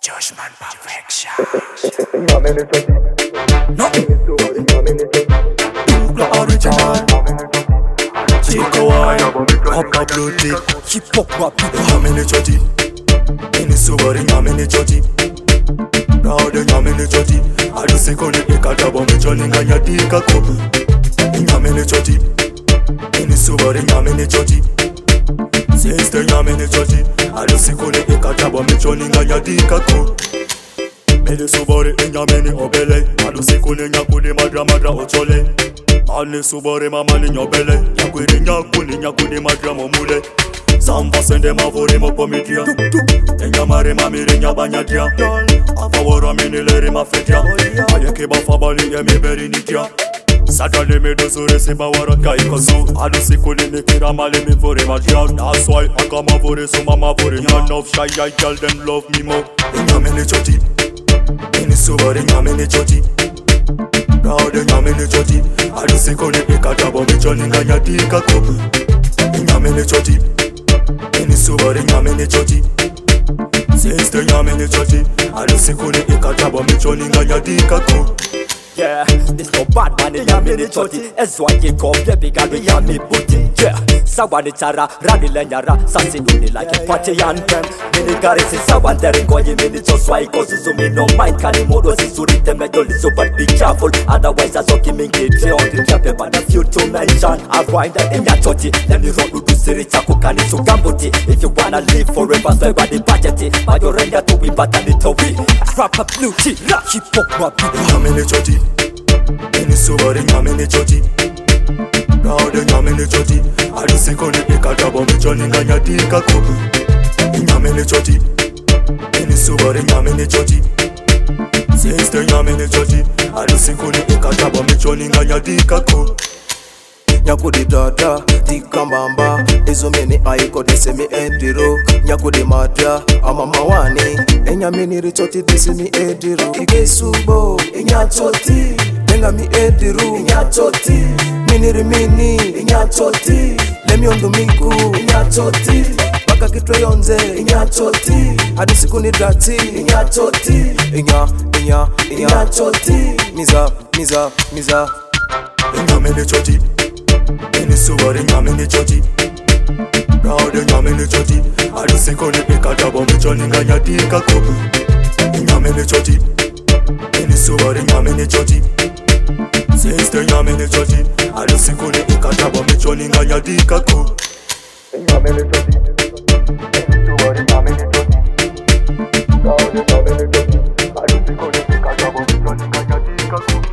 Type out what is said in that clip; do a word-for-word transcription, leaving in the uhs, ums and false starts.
Judgment perfection. No, Dupla original. Chico wine, Papa blue tick. Hip hop rap people. Nyamene choti, ini subari nyamene choti. Proud nyamene choti. Adu sekoni ikata bombe choni nganya tika ko. Nyamene choti, ini subari nyamene choti. Sister nyamene choti. Adu sekoni ikata bombe choni nganya tika ko. Mene subari nyamene obele. Adu sekoni nyakude madra madra ochole. Ane subare mama ni nyobele. Nyakwiri nyakuni nyakuni madra momule. Samba sende mavori mokomitia. Enyamare mamire nyabanyatia. Afawara minileri mafetia. Ayeke bafabali yemiberi nitia. Satane medosure seba waraka ikosu. Adu sikuni nikira mali mi vore matia. That's why I come avore so mama vore. None of shy I tell them love me more. Nyamene choti, ini subare nyamene choti. Proud nyamene choti. Adu sikuni ikata bombe choni nganya tika ko. Nyamene choti, ini subari nyamene choti. Sister nyamene choti. Adu sikuni ikata bombe choni nganya tika ko. Yeah, this no bad man in Yamini Choti. That's why you come the big and Yami booty. Yeah, Sawani Chara, Rani Lenyara, Sassinuni like a party and them. Mini Garis is Sawan there and going in just why cause so me no mind can modo Suri the medal so but be careful. Otherwise, I saw him in gate on the Japan, but a few to mention. I find that in your choti, then you run to Siri Chakukani so Gambuti. If you wanna live forever, so by the budget, but you're ready to be but a little bit. Rap a blue tea, hip hop rap people. Nyamene choti. Ini subari nyamene choti. Proud nyamene choti. Adu sikoni ikata bombe choni nganya tika ko. Nyamene choti. Ini subari nyamene choti. Sister nyamene choti. Adu sikoni ikata bombe choni nganya tika ko. Nyakudi dada, tika mbamba. Ezo meni aiko desi mi ediro. Nyakudi madra, ama mawani. Enyamini richoti desi mi ediro. Ike subo, enyachoti. Nenga mi ediru, enyachoti. Miniri mini, enyachoti. Lemi ondo miku, enyachoti. Baka kitwe yonze, enyachoti. Hadi siku ni drati, enyachoti. Enya, enya, enyachoti. Miza, miza, miza. Nyamene choti. Ini subari nyamene choti. Proud nyamene choti. Adu sikoni ikata bombe choni nganya tika ko. Nyamene choti. Ini subari nyamene choti. Sister nyamene choti. Adu sikuni ikata bombe choni nganya tika ko. Nyamene choti. Ini subari nyamene choti. Proud nyamene choti. Adu sikuni ikata bombe choni nganya tika ko.